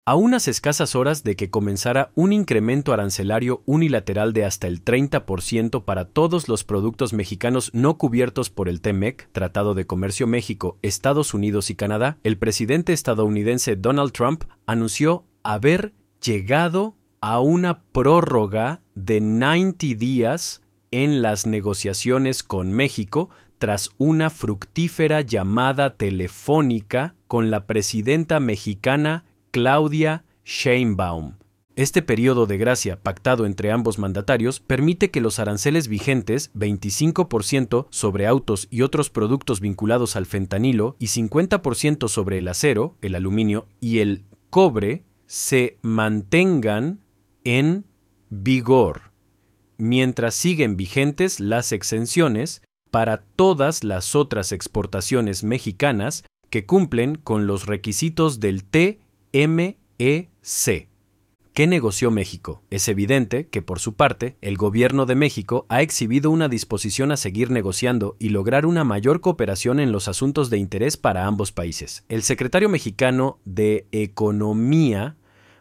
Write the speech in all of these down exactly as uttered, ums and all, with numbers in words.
A unas escasas horas de que comenzara un incremento arancelario unilateral de hasta el treinta por ciento para todos los productos mexicanos no cubiertos por el T M E C, Tratado de Comercio México, Estados Unidos y Canadá, el presidente estadounidense Donald Trump anunció haber llegado a una prórroga de noventa días en las negociaciones con México tras una fructífera llamada telefónica con la presidenta mexicana Claudia Sheinbaum. Este periodo de gracia pactado entre ambos mandatarios permite que los aranceles vigentes, veinticinco por ciento sobre autos y otros productos vinculados al fentanilo y cincuenta por ciento sobre el acero, el aluminio y el cobre, se mantengan en vigor, mientras siguen vigentes las exenciones para todas las otras exportaciones mexicanas que cumplen con los requisitos del T M E C. ¿Qué negoció México? Es evidente que, por su parte, el gobierno de México ha exhibido una disposición a seguir negociando y lograr una mayor cooperación en los asuntos de interés para ambos países. El secretario mexicano de Economía,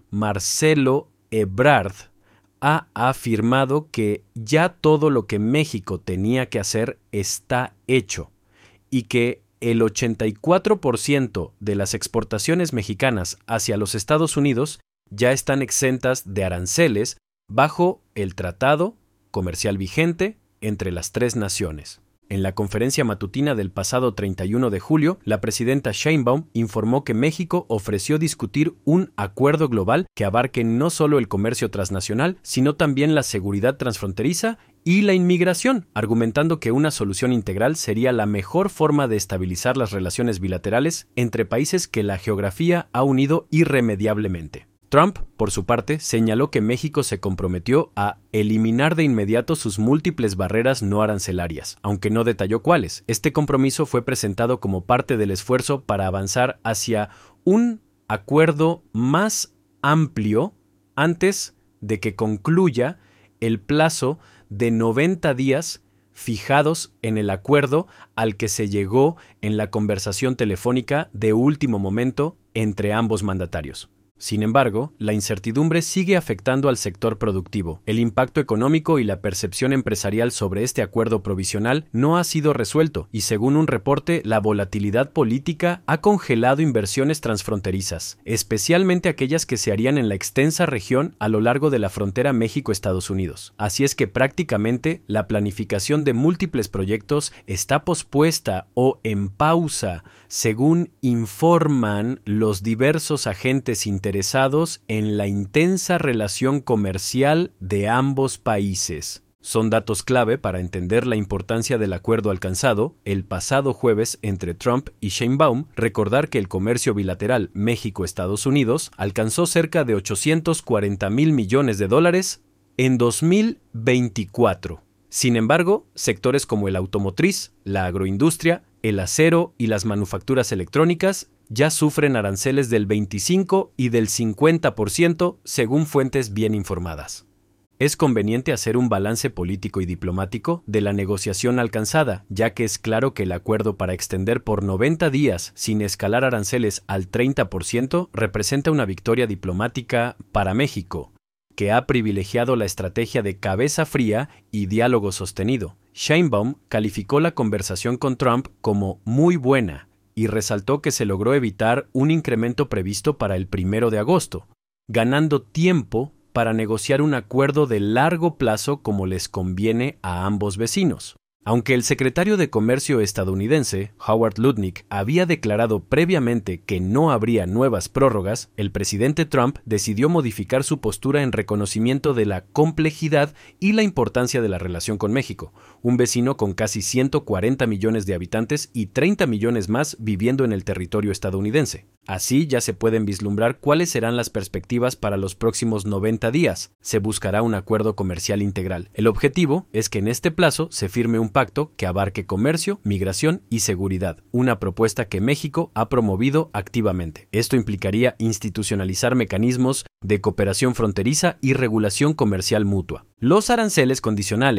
Marcelo Ebrard, ha afirmado que ya todo lo que México tenía que hacer está hecho y que el ochenta y cuatro por ciento de las exportaciones mexicanas hacia los Estados Unidos ya están exentas de aranceles bajo el tratado comercial vigente entre las tres naciones. En la conferencia matutina del pasado treinta y uno de julio, la presidenta Sheinbaum informó que México ofreció discutir un acuerdo global que abarque no solo el comercio transnacional, sino también la seguridad transfronteriza y la inmigración, argumentando que una solución integral sería la mejor forma de estabilizar las relaciones bilaterales entre países que la geografía ha unido irremediablemente. Trump, por su parte, señaló que México se comprometió a eliminar de inmediato sus múltiples barreras no arancelarias, aunque no detalló cuáles. Este compromiso fue presentado como parte del esfuerzo para avanzar hacia un acuerdo más amplio antes de que concluya el plazo de noventa días fijados en el acuerdo al que se llegó en la conversación telefónica de último momento entre ambos mandatarios. Sin embargo, la incertidumbre sigue afectando al sector productivo. El impacto económico y la percepción empresarial sobre este acuerdo provisional no ha sido resuelto y, según un reporte, la volatilidad política ha congelado inversiones transfronterizas, especialmente aquellas que se harían en la extensa región a lo largo de la frontera México-Estados Unidos. Así es que prácticamente la planificación de múltiples proyectos está pospuesta o en pausa, según informan los diversos agentes interesados interesados en la intensa relación comercial de ambos países. Son datos clave para entender la importancia del acuerdo alcanzado el pasado jueves entre Trump y Sheinbaum. Recordar que el comercio bilateral México-Estados Unidos alcanzó cerca de ochocientos cuarenta mil millones de dólares en dos mil veinticuatro. Sin embargo, sectores como el automotriz, la agroindustria, el acero y las manufacturas electrónicas ya sufren aranceles del veinticinco y del cincuenta por ciento según fuentes bien informadas. Es conveniente hacer un balance político y diplomático de la negociación alcanzada, ya que es claro que el acuerdo para extender por noventa días sin escalar aranceles al treinta por ciento representa una victoria diplomática para México, que ha privilegiado la estrategia de cabeza fría y diálogo sostenido. Sheinbaum calificó la conversación con Trump como muy buena y resaltó que se logró evitar un incremento previsto para el primero de agosto, ganando tiempo para negociar un acuerdo de largo plazo como les conviene a ambos vecinos. Aunque el secretario de Comercio estadounidense, Howard Lutnick, había declarado previamente que no habría nuevas prórrogas, el presidente Trump decidió modificar su postura en reconocimiento de la complejidad y la importancia de la relación con México, un vecino con casi ciento cuarenta millones de habitantes y treinta millones más viviendo en el territorio estadounidense. Así ya se pueden vislumbrar cuáles serán las perspectivas para los próximos noventa días. Se buscará un acuerdo comercial integral. El objetivo es que en este plazo se firme un pacto que abarque comercio, migración y seguridad, una propuesta que México ha promovido activamente. Esto implicaría institucionalizar mecanismos de cooperación fronteriza y regulación comercial mutua. Los aranceles condicionales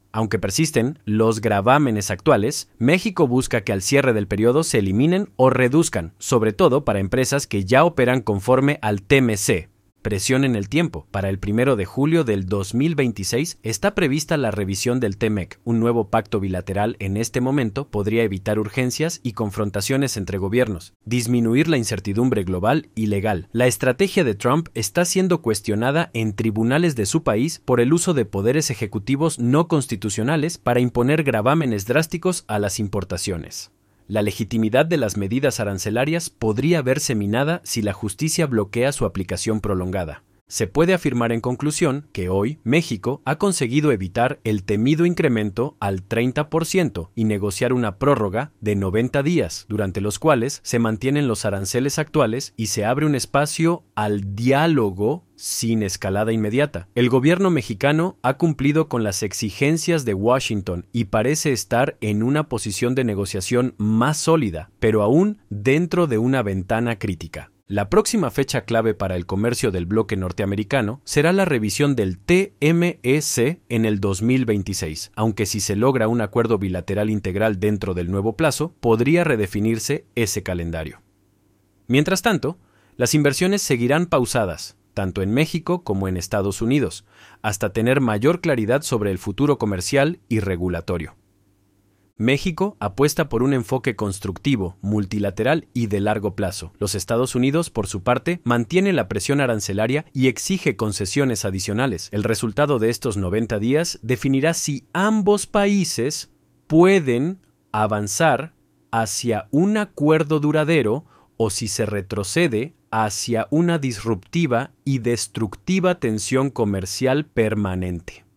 Aunque persisten los gravámenes actuales, México busca que al cierre del periodo se eliminen o reduzcan, sobre todo para empresas que ya operan conforme al T M C. Presión en el tiempo. Para el primero de julio del dos mil veintiséis está prevista la revisión del T M E C. Un nuevo pacto bilateral en este momento podría evitar urgencias y confrontaciones entre gobiernos, disminuir la incertidumbre global y legal. La estrategia de Trump está siendo cuestionada en tribunales de su país por el uso de poderes ejecutivos no constitucionales para imponer gravámenes drásticos a las importaciones. La legitimidad de las medidas arancelarias podría verse minada si la justicia bloquea su aplicación prolongada. Se puede afirmar en conclusión que hoy México ha conseguido evitar el temido incremento al treinta por ciento y negociar una prórroga de noventa días, durante los cuales se mantienen los aranceles actuales y se abre un espacio al diálogo sin escalada inmediata. El gobierno mexicano ha cumplido con las exigencias de Washington y parece estar en una posición de negociación más sólida, pero aún dentro de una ventana crítica. La próxima fecha clave para el comercio del bloque norteamericano será la revisión del T M E C en el dos mil veintiséis, aunque si se logra un acuerdo bilateral integral dentro del nuevo plazo, podría redefinirse ese calendario. Mientras tanto, las inversiones seguirán pausadas, tanto en México como en Estados Unidos, hasta tener mayor claridad sobre el futuro comercial y regulatorio. México apuesta por un enfoque constructivo, multilateral y de largo plazo. Los Estados Unidos, por su parte, mantiene la presión arancelaria y exige concesiones adicionales. El resultado de estos noventa días definirá si ambos países pueden avanzar hacia un acuerdo duradero o si se retrocede hacia una disruptiva y destructiva tensión comercial permanente.